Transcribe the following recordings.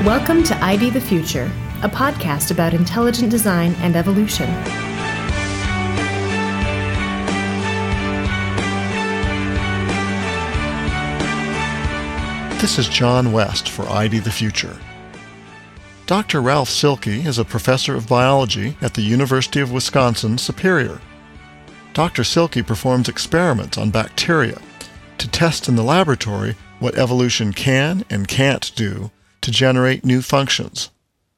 Welcome to ID the Future, a podcast about intelligent design and evolution. This is John West for ID the Future. Dr. Ralph Silke is a professor of biology at the University of Wisconsin-Superior. Dr. Silke performs experiments on bacteria to test in the laboratory what evolution can and can't do to generate new functions.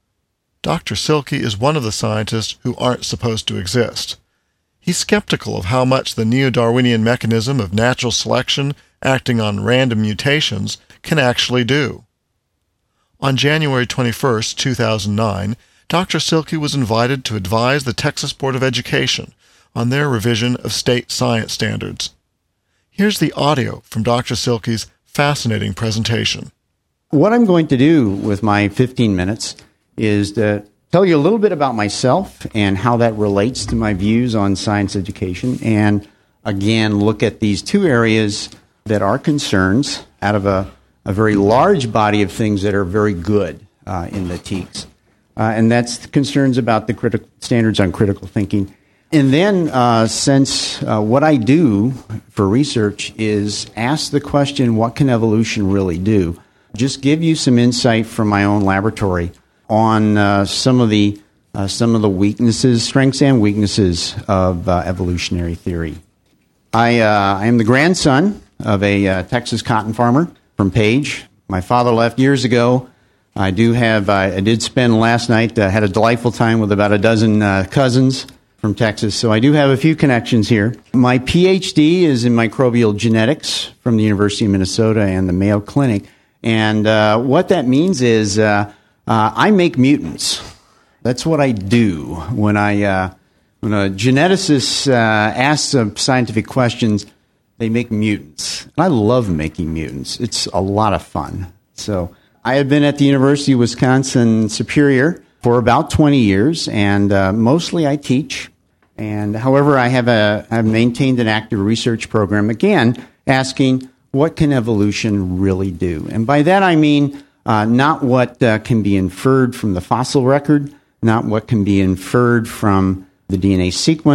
Dr. Silke is one of the scientists who aren't supposed to exist. He's skeptical of how much the neo-Darwinian mechanism of natural selection acting on random mutations can actually do. On January 21, 2009, Dr. Silke was invited to advise the Texas Board of Education on their revision of state science standards. Here's the audio from Dr. Silke's fascinating presentation. What I'm going to do with my 15 minutes is to tell you a little bit about myself and how that relates to my views on science education, and again, look at these two areas that are concerns out of a very large body of things that are very good in the TEKS. And that's concerns about the standards on critical thinking. And then, since what I do for research is ask the question, what can evolution really do? Just give you some insight from my own laboratory on some of the weaknesses, strengths and weaknesses of evolutionary theory. I am the grandson of a Texas cotton farmer from Page. My father left years ago. I did spend last night, had a delightful time with about a dozen cousins from Texas, so I do have a few connections here. My PhD is in microbial genetics from the University of Minnesota and the Mayo Clinic, and what that means is I make mutants. That's what I do when a geneticist asks scientific questions. They make mutants. I love making mutants. It's a lot of fun. So I have been at the University of Wisconsin-Superior for about 20 years, and mostly I teach. And however, I've maintained an active research program, again, asking what can evolution really do? And by that I mean not what can be inferred from the fossil record, not what can be inferred from the DNA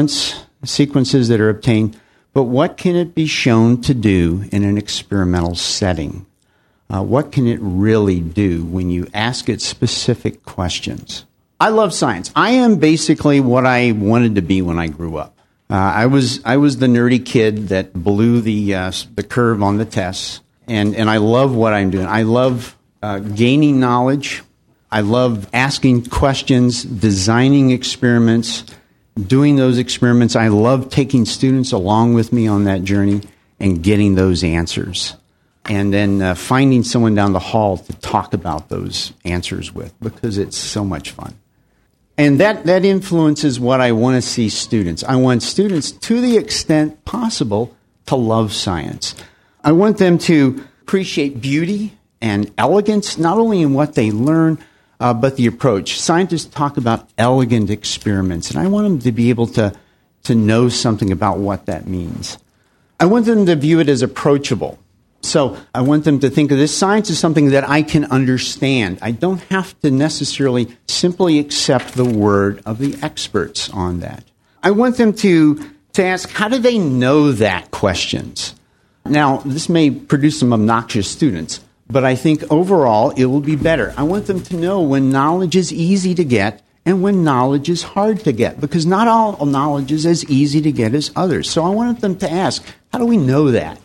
sequences that are obtained, but what can it be shown to do in an experimental setting? What can it really do when you ask it specific questions? I love science. I am basically what I wanted to be when I grew up. I was the nerdy kid that blew the curve on the tests, and I love what I'm doing. I love gaining knowledge. I love asking questions, designing experiments, doing those experiments. I love taking students along with me on that journey and getting those answers. And then finding someone down the hall to talk about those answers with, because it's so much fun. And that influences what I want to see students. I want students, to the extent possible, to love science. I want them to appreciate beauty and elegance, not only in what they learn, but the approach. Scientists talk about elegant experiments, and I want them to be able to know something about what that means. I want them to view it as approachable. So I want them to think of this science as something that I can understand. I don't have to necessarily simply accept the word of the experts on that. I want them to ask, how do they know that questions? Now, this may produce some obnoxious students, but I think overall it will be better. I want them to know when knowledge is easy to get and when knowledge is hard to get, because not all knowledge is as easy to get as others. So I wanted them to ask, how do we know that?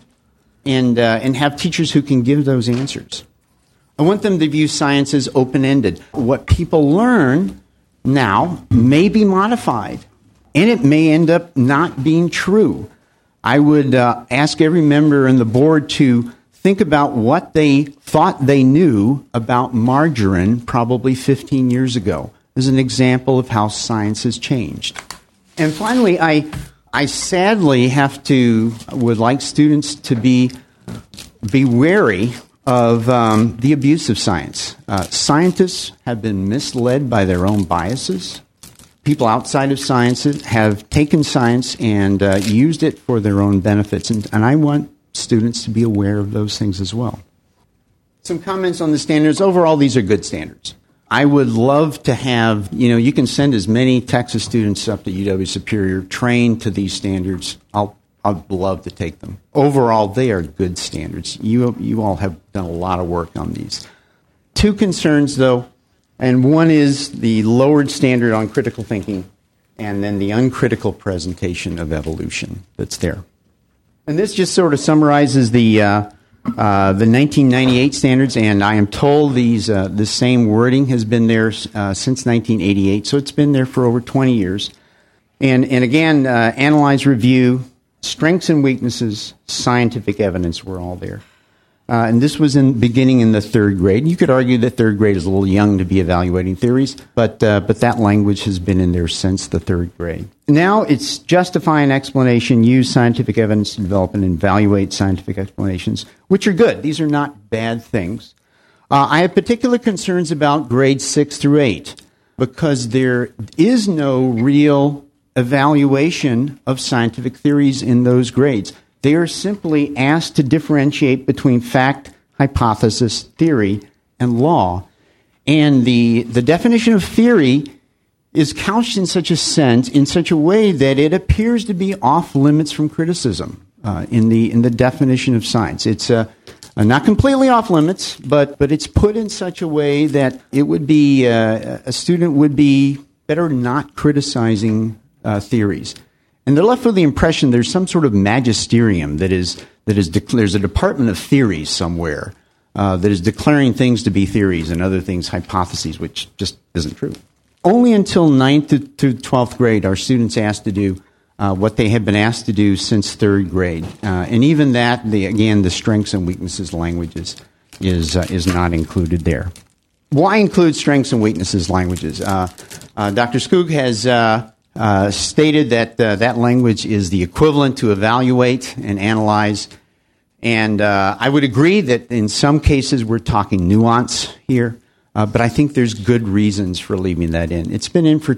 And have teachers who can give those answers. I want them to view science as open-ended. What people learn now may be modified, and it may end up not being true. I would ask every member in the board to think about what they thought they knew about margarine probably 15 years ago as an example of how science has changed. And finally, I sadly would like students to be wary of the abuse of science. Scientists have been misled by their own biases. People outside of science have taken science and used it for their own benefits, and I want students to be aware of those things as well. Some comments on the standards. Overall, these are good standards. I would love to have, you can send as many Texas students up to UW Superior trained to these standards. I'd love to take them. Overall, they are good standards. You all have done a lot of work on these. Two concerns, though, and one is the lowered standard on critical thinking and then the uncritical presentation of evolution that's there. And this just sort of summarizes the 1998 standards, and I am told the same wording has been there since 1988, so it's been there for over 20 years. And again, analyze, review, strengths and weaknesses, scientific evidence were all there. And this was beginning in the third grade. You could argue that third grade is a little young to be evaluating theories, but that language has been in there since the third grade. Now it's justify an explanation, use scientific evidence to develop and evaluate scientific explanations, which are good. These are not bad things. I have particular concerns about grades 6 through 8 because there is no real evaluation of scientific theories in those grades. They are simply asked to differentiate between fact, hypothesis, theory, and law. And the definition of theory is couched in such a way that it appears to be off limits from criticism in the definition of science. It's not completely off limits, but it's put in such a way that it would be a student would be better not criticizing theories. And they're left with the impression there's some sort of magisterium there's a department of theories somewhere that is declaring things to be theories and other things hypotheses, which just isn't true. Only until 9th to 12th grade are students asked to do what they have been asked to do since third grade. And even that, the strengths and weaknesses languages is not included there. Why include strengths and weaknesses languages? Dr. Skoog has stated that that language is the equivalent to evaluate and analyze. And I would agree that in some cases we're talking nuance here, but I think there's good reasons for leaving that in. It's been in for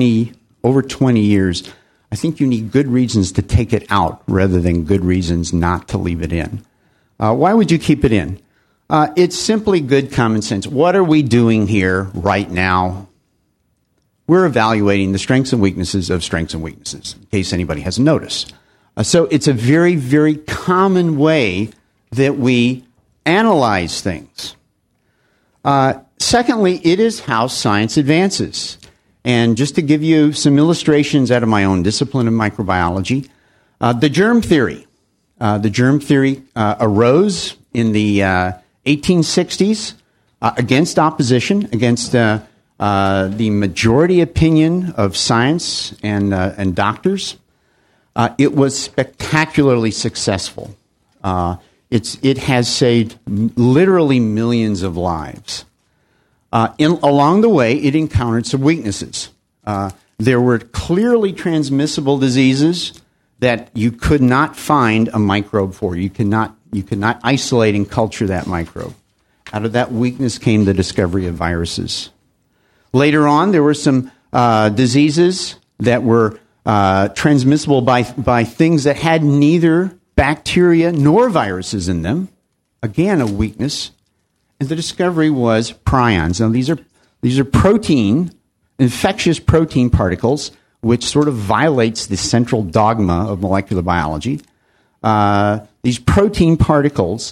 over 20 years. I think you need good reasons to take it out rather than good reasons not to leave it in. Why would you keep it in? It's simply good common sense. What are we doing here right now? We're evaluating the strengths and weaknesses of strengths and weaknesses, in case anybody hasn't noticed. So it's a very, very common way that we analyze things. Secondly, it is how science advances. And just to give you some illustrations out of my own discipline of microbiology, the germ theory. The germ theory arose in the 1860s against opposition, against the majority opinion of science and doctors. It was spectacularly successful. It has saved literally millions of lives. Along the way, it encountered some weaknesses. There were clearly transmissible diseases that you could not find a microbe for. You could not isolate and culture that microbe. Out of that weakness came the discovery of viruses. Later on, there were some diseases that were transmissible by things that had neither bacteria nor viruses in them. Again, a weakness. And the discovery was prions. Now, these are infectious protein particles, which sort of violates the central dogma of molecular biology. These protein particles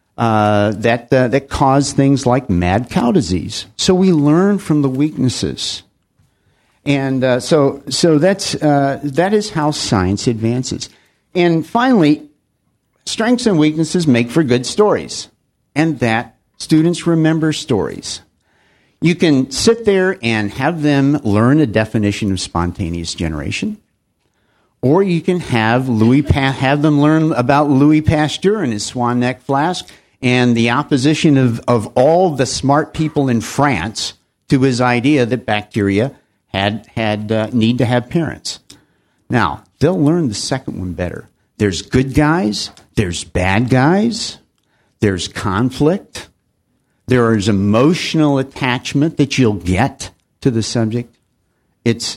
that cause things like mad cow disease. So we learn from the weaknesses, and so that is how science advances. And finally, strengths and weaknesses make for good stories, and that students remember stories. You can sit there and have them learn a definition of spontaneous generation, or you can have them learn about Louis Pasteur and his swan neck flask and the opposition of all the smart people in France to his idea that bacteria need to have parents. Now, they'll learn the second one better. There's good guys, there's bad guys, there's conflict, there is emotional attachment that you'll get to the subject. It's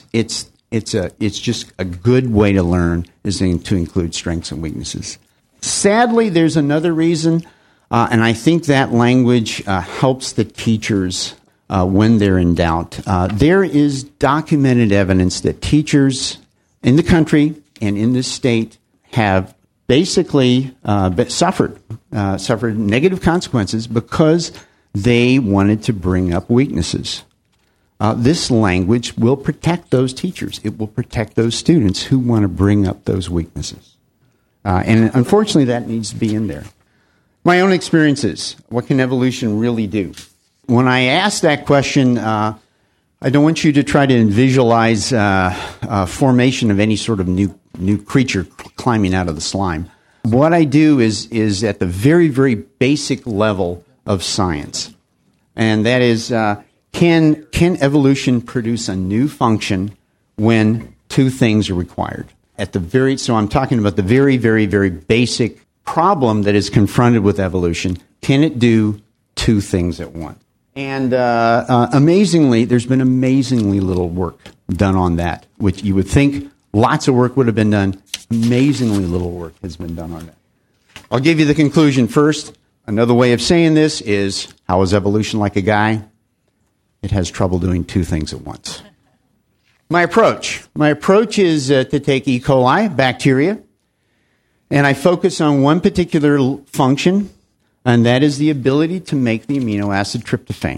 just a good way to learn is to include strengths and weaknesses. Sadly, there's another reason And I think that language helps the teachers when they're in doubt. There is documented evidence that teachers in the country and in this state have basically suffered negative consequences because they wanted to bring up weaknesses. This language will protect those teachers. It will protect those students who want to bring up those weaknesses. And unfortunately, that needs to be in there. My own experiences. What can evolution really do? When I ask that question, I don't want you to try to visualize formation of any sort of new creature climbing out of the slime. What I do is at the very, very basic level of science. And that is, can evolution produce a new function when two things are required? So I'm talking about the very, very, very basic problem that is confronted with evolution. Can it do two things at once? And amazingly, there's been amazingly little work done on that, which you would think lots of work would have been done. Amazingly little work has been done on that. I'll give you the conclusion first. Another way of saying this is, how is evolution like a guy? It has trouble doing two things at once. My approach is to take E. coli, bacteria, and I focus on one particular function, and that is the ability to make the amino acid tryptophan.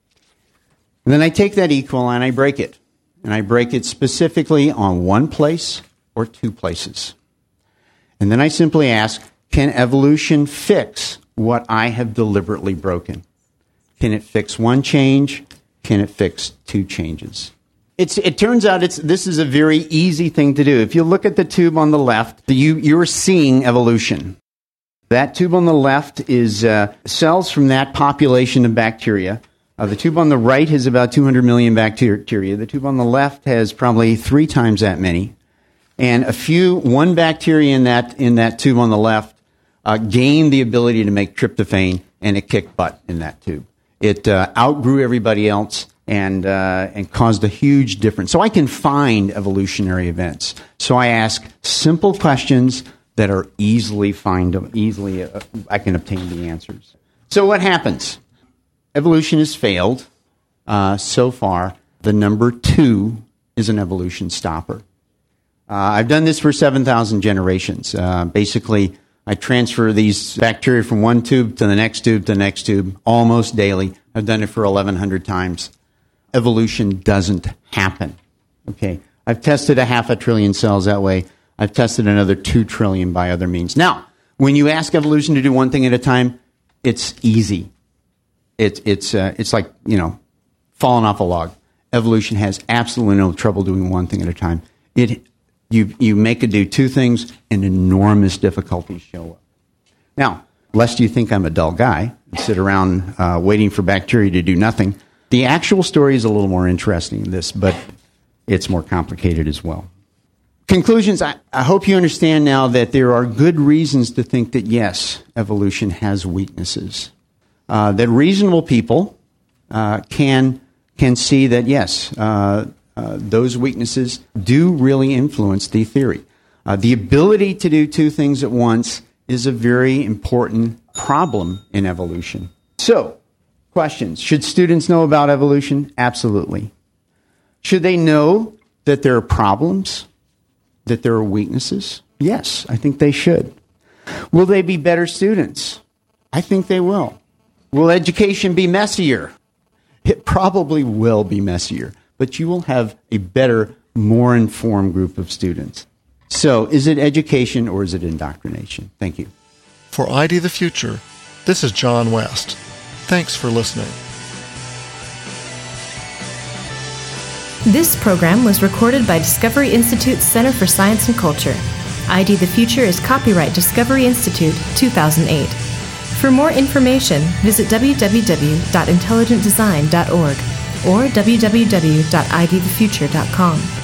And then I take that E. coli and I break it. And I break it specifically on one place or two places. And then I simply ask, can evolution fix what I have deliberately broken? Can it fix one change? Can it fix two changes? It turns out this is a very easy thing to do. If you look at the tube on the left, you're seeing evolution. That tube on the left is cells from that population of bacteria. The tube on the right has about 200 million bacteria. The tube on the left has probably 3 times that many. And one bacteria in that tube on the left gained the ability to make tryptophan, and it kicked butt in that tube. It outgrew everybody else and caused a huge difference. So I can find evolutionary events. So I ask simple questions that are easily I can obtain the answers. So what happens? Evolution has failed. So far, the number 2 is an evolution stopper. I've done this for 7,000 generations. Basically, I transfer these bacteria from one tube to the next tube to the next tube almost daily. I've done it for 1,100 times. Evolution doesn't happen. Okay, I've tested 500 billion cells that way. I've tested another 2 trillion by other means. Now, when you ask evolution to do one thing at a time, it's easy. It's like, falling off a log. Evolution has absolutely no trouble doing one thing at a time. You make it do 2 things, and enormous difficulties show up. Now, lest you think I'm a dull guy and sit around waiting for bacteria to do nothing, the actual story is a little more interesting than this, but it's more complicated as well. Conclusions, I hope you understand now that there are good reasons to think that, yes, evolution has weaknesses. That reasonable people can see that, yes, those weaknesses do really influence the theory. The ability to do 2 things at once is a very important problem in evolution. So, questions. Should students know about evolution? Absolutely. Should they know that there are problems, that there are weaknesses? Yes, I think they should. Will they be better students? I think they will. Will education be messier? It probably will be messier, but you will have a better, more informed group of students. So, is it education or is it indoctrination? Thank you. For ID the Future, this is John West. Thanks for listening. This program was recorded by Discovery Institute's Center for Science and Culture. ID the Future is copyright Discovery Institute 2008. For more information, visit www.intelligentdesign.org or www.idthefuture.com.